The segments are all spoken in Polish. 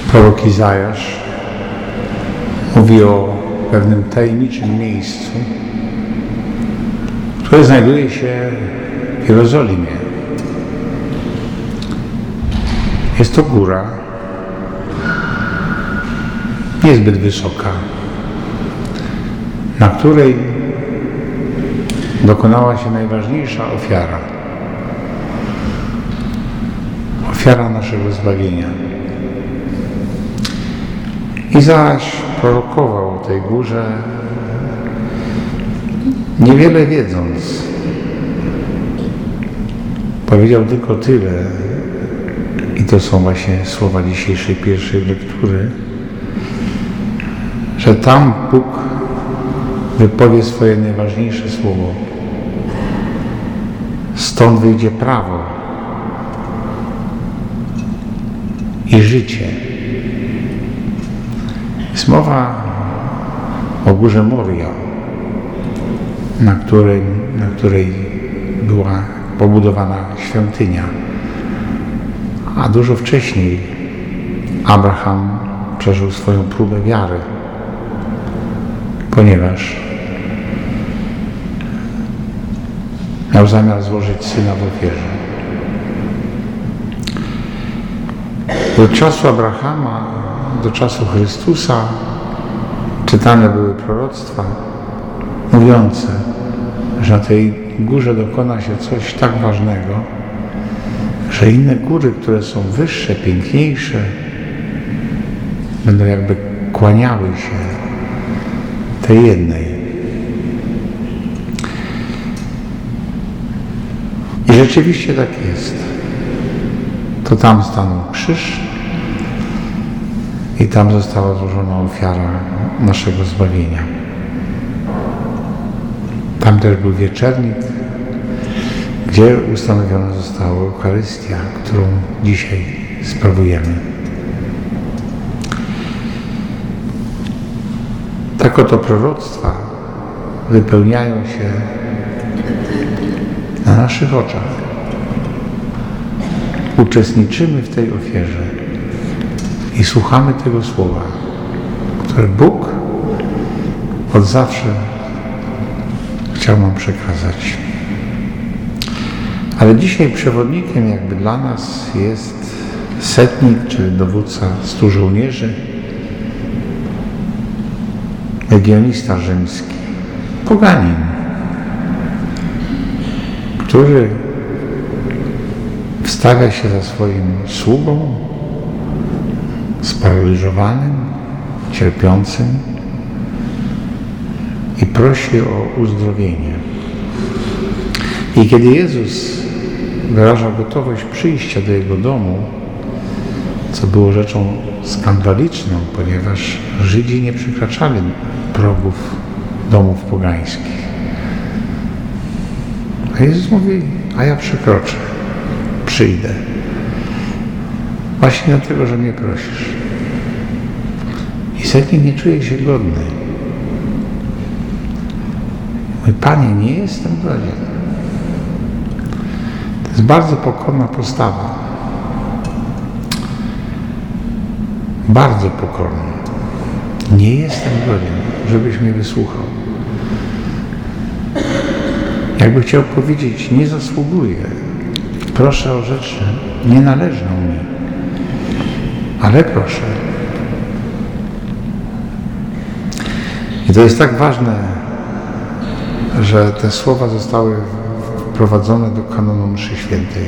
Prorok Izajasz mówi o pewnym tajemniczym miejscu, które znajduje się w Jerozolimie. Jest to góra niezbyt wysoka, na której dokonała się najważniejsza ofiara. Ofiara naszego zbawienia. Izajasz prorokował o tej górze, niewiele wiedząc. Powiedział tylko tyle, i to są właśnie słowa dzisiejszej pierwszej lektury, że tam Bóg wypowie swoje najważniejsze słowo. Stąd wyjdzie prawo i życie. Jest mowa o górze Moria, na której była pobudowana świątynia. A dużo wcześniej Abraham przeżył swoją próbę wiary, ponieważ miał zamiar złożyć syna w ofierze. Do czasu Abrahama, do czasu Chrystusa czytane były proroctwa mówiące, że na tej górze dokona się coś tak ważnego, że inne góry, które są wyższe, piękniejsze, będą jakby kłaniały się tej jednej. I rzeczywiście tak jest. To tam stanął krzyż i tam została złożona ofiara naszego zbawienia. Tam też był wieczernik, gdzie ustanowiona została Eucharystia, którą dzisiaj sprawujemy. Tak oto proroctwa wypełniają się na naszych oczach. Uczestniczymy w tej ofierze i słuchamy tego słowa, które Bóg od zawsze chciał nam przekazać. Ale dzisiaj przewodnikiem jakby dla nas jest setnik, czy dowódca 100 żołnierzy, legionista rzymski, poganin, który wstawia się za swoim sługą, sparaliżowanym, cierpiącym i prosi o uzdrowienie. I kiedy Jezus wyraża gotowość przyjścia do jego domu, co było rzeczą skandaliczną, ponieważ Żydzi nie przekraczali progów domów pogańskich. A Jezus mówi, a ja przekroczę, przyjdę. Właśnie dlatego, że mnie prosisz. I setnik nie czuje się godny. Mój Panie, nie jestem godzien. To jest bardzo pokorna postawa. Bardzo pokorna. Nie jestem godzien, żebyś mnie wysłuchał. Jakby chciał powiedzieć, nie zasługuję. Proszę o rzeczy nienależną mi. Ale proszę. I to jest tak ważne, że te słowa zostały wprowadzone do kanonu mszy świętej.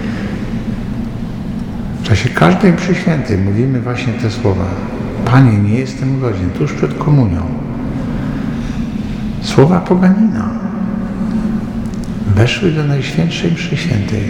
W czasie każdej mszy świętej mówimy właśnie te słowa. Panie, nie jestem godzien, tuż przed komunią. Słowa poganina weszły do Najświętszej mszy świętej.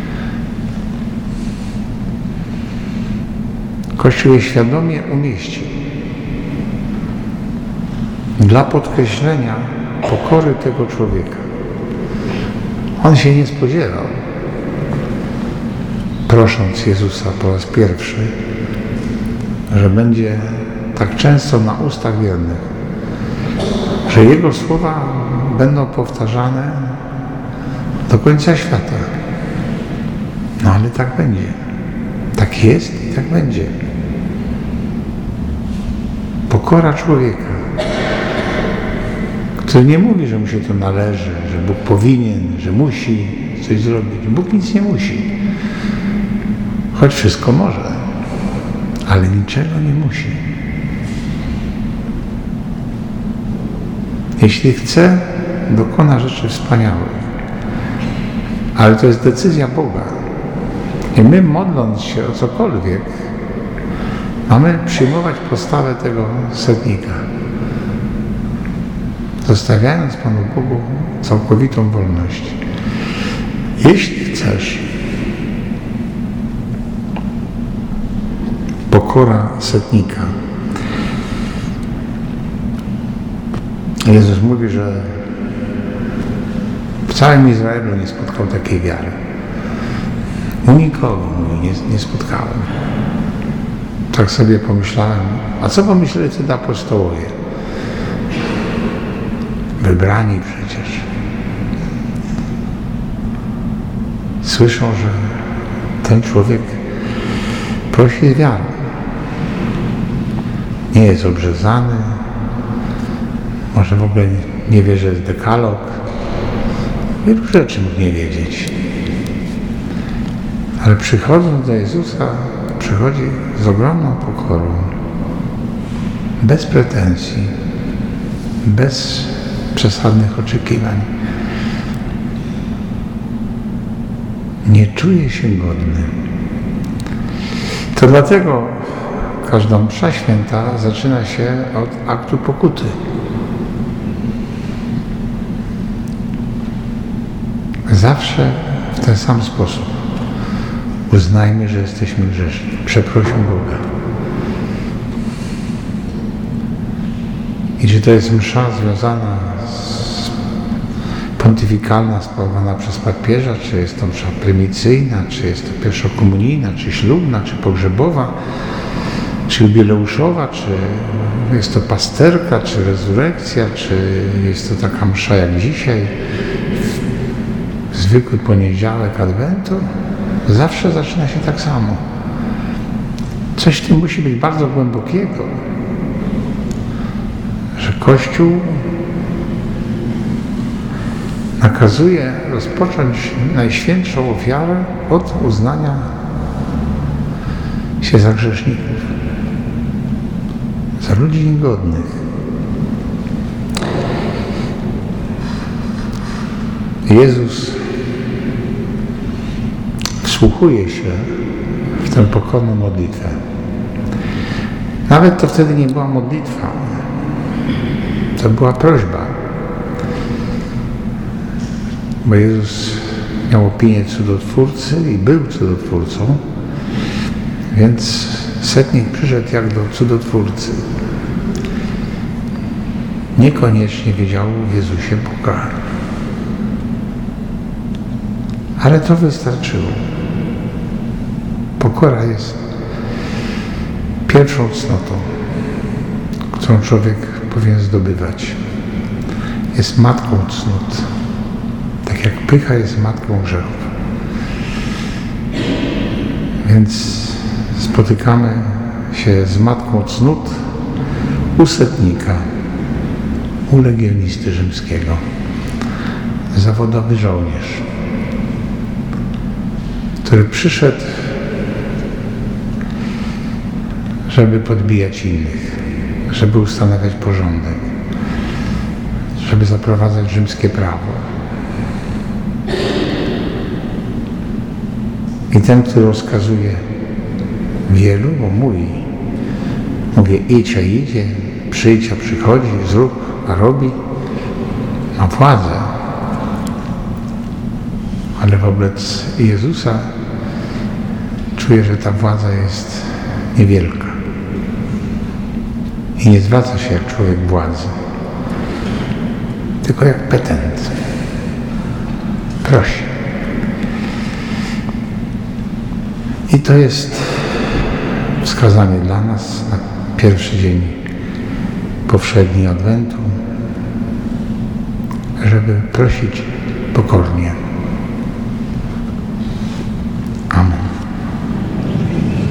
Kościół je świadomie umieścił dla podkreślenia pokory tego człowieka. On się nie spodziewał, prosząc Jezusa po raz pierwszy, że będzie tak często na ustach wiernych, że Jego słowa będą powtarzane do końca świata. No ale tak będzie. Tak jest i tak będzie. Pokora człowieka, który nie mówi, że mu się to należy, że Bóg powinien, że musi coś zrobić. Bóg nic nie musi. Choć wszystko może, ale niczego nie musi. Jeśli chce, dokona rzeczy wspaniałych. Ale to jest decyzja Boga. I my, modląc się o cokolwiek, mamy przyjmować postawę tego setnika. Zostawiając Panu Bogu całkowitą wolność. Jeśli chcesz, pokora setnika. Jezus mówi, że w całym Izraelu nie spotkał takiej wiary. U nikogo nie spotkałem. Tak sobie pomyślałem, a co pomyśleli wtedy apostołowie? Wybrani przecież. Słyszą, że ten człowiek prosi wiarę. Nie jest obrzezany, może w ogóle nie wie, że jest dekalog. Wielu rzeczy mógł nie wiedzieć. Ale przychodząc do Jezusa, przychodzi z ogromną pokorą, bez pretensji, bez przesadnych oczekiwań. Nie czuje się godny. To dlatego każda msza święta zaczyna się od aktu pokuty. Zawsze w ten sam sposób. Uznajmy, że jesteśmy grzeszni. Przeprośmy Boga. I czy to jest msza związana pontyfikalna, sprawowana przez papieża, czy jest to msza prymicyjna, czy jest to pierwszokomunijna, czy ślubna, czy pogrzebowa, czy jubileuszowa, czy jest to pasterka, czy rezurekcja, czy jest to taka msza jak dzisiaj, zwykły poniedziałek Adwentu, zawsze zaczyna się tak samo. Coś w tym musi być bardzo głębokiego, że Kościół nakazuje rozpocząć najświętszą ofiarę od uznania się za grzeszników, za ludzi niegodnych. Jezus wsłuchuje się w tę pokorną modlitwę. Nawet to wtedy nie była modlitwa, to była prośba. Bo Jezus miał opinię cudotwórcy i był cudotwórcą, więc setnik przyszedł jak do cudotwórcy. Niekoniecznie wiedział w Jezusie Boga. Ale to wystarczyło. Pokora jest pierwszą cnotą, którą człowiek powinien zdobywać. Jest matką cnót. Tak jak pycha jest matką grzechów. Więc spotykamy się z matką cnót u setnika, u legionisty rzymskiego. Zawodowy żołnierz, który przyszedł, żeby podbijać innych, żeby ustanawiać porządek, żeby zaprowadzać rzymskie prawo. I ten, który rozkazuje wielu, bo mówię idź, a idzie, przyjdź, a przychodzi, zrób, a robi, ma władzę. Ale wobec Jezusa czuje, że ta władza jest niewielka. I nie zwraca się jak człowiek władzy, tylko jak petent. Prosi. I to jest wskazanie dla nas na pierwszy dzień powszedni Adwentu, żeby prosić pokornie.